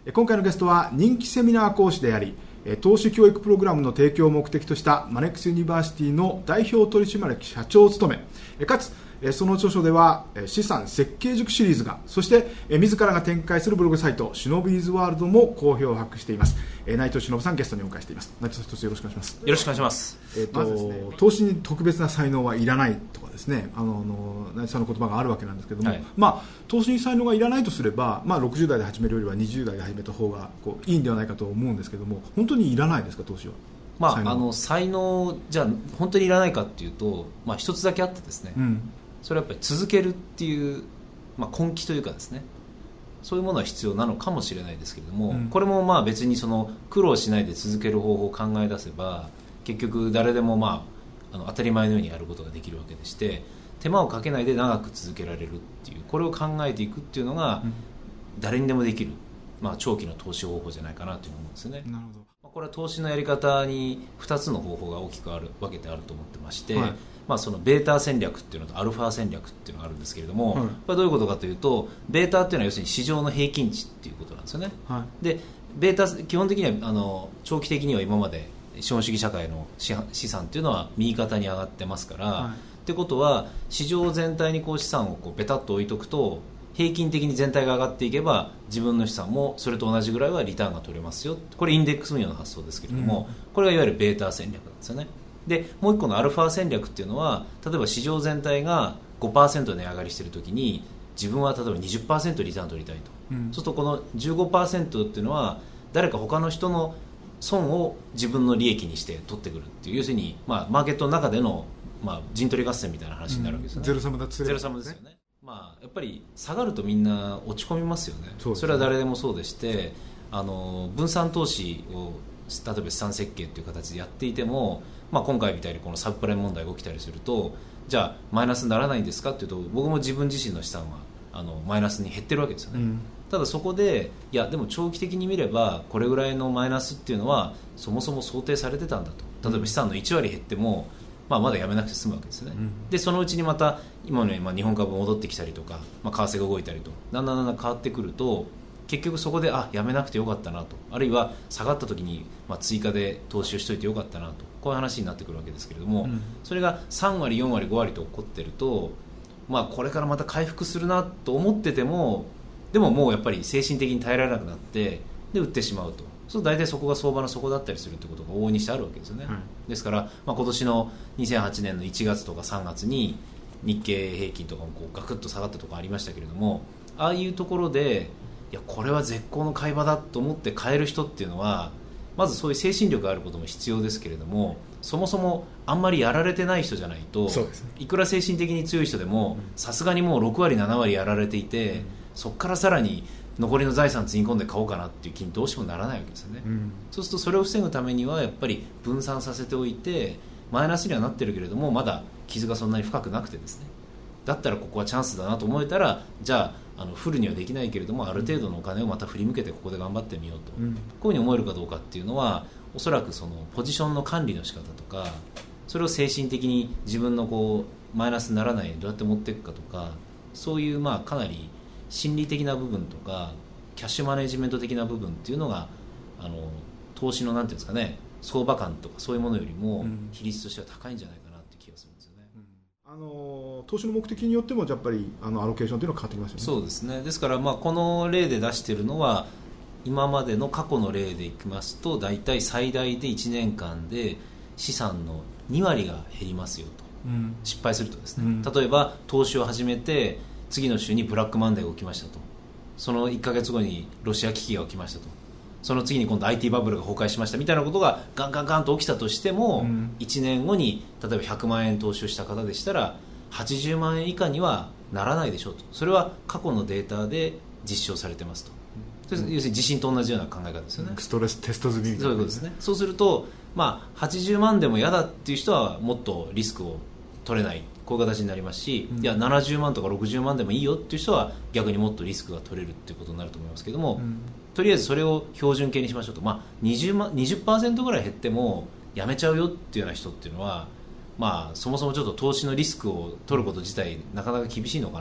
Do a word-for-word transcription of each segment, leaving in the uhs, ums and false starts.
今回のゲストは人気セミナー講師であり、投資教育プログラムの提供を目的としたマネックスユニバーシティの代表取締役社長を務め、かつその著書では資産設計塾シリーズが、そして自らが展開するブログサイトシノビーズワールドも好評を博しています。内藤忍さんゲストにお迎えしています。内藤さん、一つよろしくお願いします。 よろしくお願いします。 えーとまずですね、投資に特別な才能はいらないとかですね、あの内藤さんの言葉があるわけなんですけども、はい、まあ、投資に才能がいらないとすれば、まあ、ろくじゅう代で始めるよりはにじゅう代で始めた方がこういいんではないかと思うんですけども、本当にいらないですか、投資は。 まあ、才能、あの才能じゃあ本当にいらないかっていうと、まあ、一つだけあってですね、うん、それはやっぱり続けるっていう、まあ、根気というかですね、そういうものは必要なのかもしれないですけれども、うん、これもまあ別にその苦労しないで続ける方法を考え出せば、結局誰でもまああの当たり前のようにやることができるわけでして、手間をかけないで長く続けられるっていう、これを考えていくっていうのが誰にでもできる、まあ、長期の投資方法じゃないかなという思うんですよね。なるほど。これは投資のやり方にふたつの方法が大きくある分けてあると思ってまして、はい、まあ、そのベータ戦略っていうのとアルファ戦略っていうのがあるんですけれども、はい、これはどういうことかというと、ベータっていうのは要するに市場の平均値っていうことなんですよね、はい、でベータ基本的にはあの長期的には今まで資本主義社会の資産っていうのは右肩に上がってますから、はい、ってことは市場全体にこう資産をこうベタッと置いとくと、平均的に全体が上がっていけば自分の資産もそれと同じぐらいはリターンが取れますよ。これインデックス運用の発想ですけれども、うん、これがいわゆるベータ戦略なんですよね。でもう一個のアルファ戦略っていうのは、例えば市場全体が ごパーセント 値上がりしているときに自分は例えば にじゅっパーセント リターン取りたいと、うん、そうするとこの じゅうごパーセント っていうのは誰か他の人の損を自分の利益にして取ってくるっていう、要するに、まあ、マーケットの中での、まあ、陣取り合戦みたいな話になるわけですよね、うん、ゼロサムだとすればゼロサムですよね。まあ、やっぱり下がるとみんな落ち込みますよね。 そ, それは誰でもそうでして、あの分散投資を例えば資産設計という形でやっていても、まあ、今回みたいにこのサブプライム問題が起きたりすると、じゃあマイナスにならないんですかっていうと、僕も自分自身の資産はあのマイナスに減ってるわけですよね、うん、ただそこでいやでも長期的に見ればこれぐらいのマイナスっていうのはそもそも想定されてたんだと。例えば資産のいち割減っても、まあ、まだやめなくて済むわけですよね、うん、でそのうちにまた今のようにまあ日本株戻ってきたりとか、まあ、為替が動いたりとだんだんだんだん変わってくると、結局そこであやめなくてよかったなと、あるいは下がった時にまあ追加で投資をしといてよかったなと、こういう話になってくるわけですけれども、うん、それがさん割よん割ご割と起こってると、まあ、これからまた回復するなと思ってても、でももうやっぱり精神的に耐えられなくなってで売ってしまうと、そう大体そこが相場の底だったりするということが往々にしてあるわけですよね、はい、ですから、まあ、今年のにせんはちねんのいちがつとかさんがつに日経平均とかもこうガクッと下がったところありましたけれども、ああいうところでいやこれは絶好の買い場だと思って買える人っていうのは、まずそういう精神力があることも必要ですけれども、そもそもあんまりやられてない人じゃないと、そうですね、いくら精神的に強い人でもさすがにもうろく割なな割やられていて、うん、そこからさらに残りの財産つぎ込んで買おうかなっていう気にどうしてもならないわけですよね、うん、そうするとそれを防ぐためにはやっぱり分散させておいて、マイナスにはなってるけれどもまだ傷がそんなに深くなくてですね、だったらここはチャンスだなと思えたら、じゃああのフルにはできないけれどもある程度のお金をまた振り向けてここで頑張ってみようと、うん、こういうふうに思えるかどうかっていうのは、おそらくそのポジションの管理の仕方とか、それを精神的に自分のこうマイナスにならないようにどうやって持っていくかとか、そういうまあかなり心理的な部分とかキャッシュマネジメント的な部分っていうのが、あの投資のなんていうんですかね、相場感とかそういうものよりも比率としては高いんじゃないかなって気がするんですよね、 うん、あの投資の目的によってもやっぱりあのアロケーションというのは変わってきますよね。 そうですね。ですからまあこの例で出しているのは、今までの過去の例でいきますと、だいたい最大でいちねんかんで資産のに割が減りますよと、うん、失敗するとですね、うん、例えば投資を始めて次の週にブラックマンデーが起きましたと、そのいっかげつごにロシア危機が起きましたと、その次に今度 アイティー バブルが崩壊しましたみたいなことがガンガンガンと起きたとしても、うん、いちねんごに例えばひゃくまんえん投資をした方でしたらはちじゅうまんえん以下にはならないでしょうと、それは過去のデータで実証されてますと、要するに地震と同じような考え方ですよね。 ストレステスト済みみたいな、 そういうことですね。そうすると、まあ、はちじゅうまんでも嫌だっていう人はもっとリスクを取れない、こういう形になりますし、うん、いやななじゅうまんとかろくじゅうまんでもいいよっていう人は逆にもっとリスクが取れるっていうことになると思いますけども、うん、とりあえずそれを標準形にしましょうと、まあ、にじゅうまん にじゅっパーセント ぐらい減ってもやめちゃうよっていうような人っていうのは、まあ、そもそもちょっと投資のリスクを取ること自体なかなか厳しいのかなっ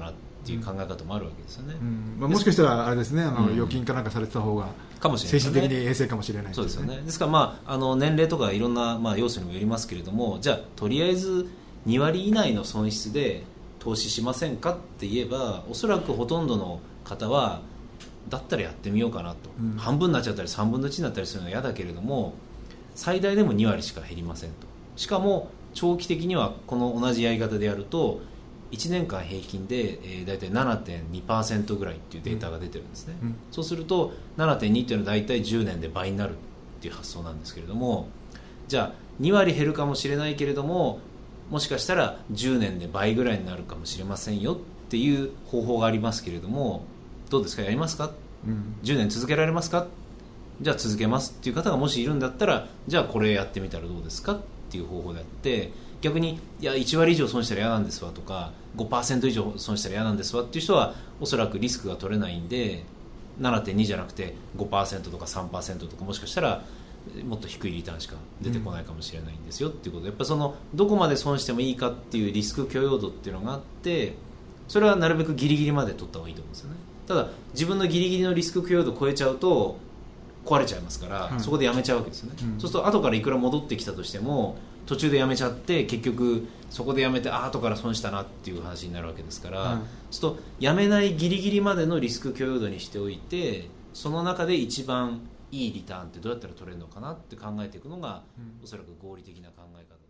っていう考え方もあるわけですよね、 うんまあ、もしかしたらあれですね、あの預金かなんかされてた方が精神的に衛生かもしれないですね。 そうですよね。ですから、まあ、あの年齢とかいろんな、まあ、要素にもよりますけれども、じゃあとりあえずにわり以内の損失で投資しませんかって言えば、おそらくほとんどの方はだったらやってみようかなと、うん、半分になっちゃったりさんぶんのいちになったりするのは嫌だけれども、最大でもにわりしか減りませんと。しかも長期的にはこの同じやり方でやるといちねんかん平均で、えー、大体 ななてんにパーセント ぐらいっていうデータが出てるんですね、うん、そうすると ななてんに っていうのは大体じゅうねんで倍になるっていう発想なんですけれども、じゃあにわり減るかもしれないけれども、もしかしたらじゅうねんで倍ぐらいになるかもしれませんよっていう方法がありますけれども、どうですか、やりますか、うん、じゅうねん続けられますか、じゃあ続けますっていう方がもしいるんだったら、じゃあこれやってみたらどうですかっていう方法であって、逆にいやいちわり以上損したら嫌なんですわとか ごパーセント 以上損したら嫌なんですわっていう人はおそらくリスクが取れないんで ななてんに じゃなくて ごパーセント とか さんパーセント とか、もしかしたらもっと低いリターンしか出てこないかもしれないんですよっていうことで、やっぱそのどこまで損してもいいかっていうリスク許容度っていうのがあって、それはなるべくギリギリまで取った方がいいと思うんですよね。ただ自分のギリギリのリスク許容度を超えちゃうと壊れちゃいますから、うん、そこでやめちゃうわけですよね、うん、そうすると後からいくら戻ってきたとしても途中でやめちゃって、結局そこでやめて、あ後から損したなっていう話になるわけですから、うん、そうするとやめないギリギリまでのリスク許容度にしておいて、その中で一番いいリターンってどうやったら取れるのかなって考えていくのが、うん、おそらく合理的な考え方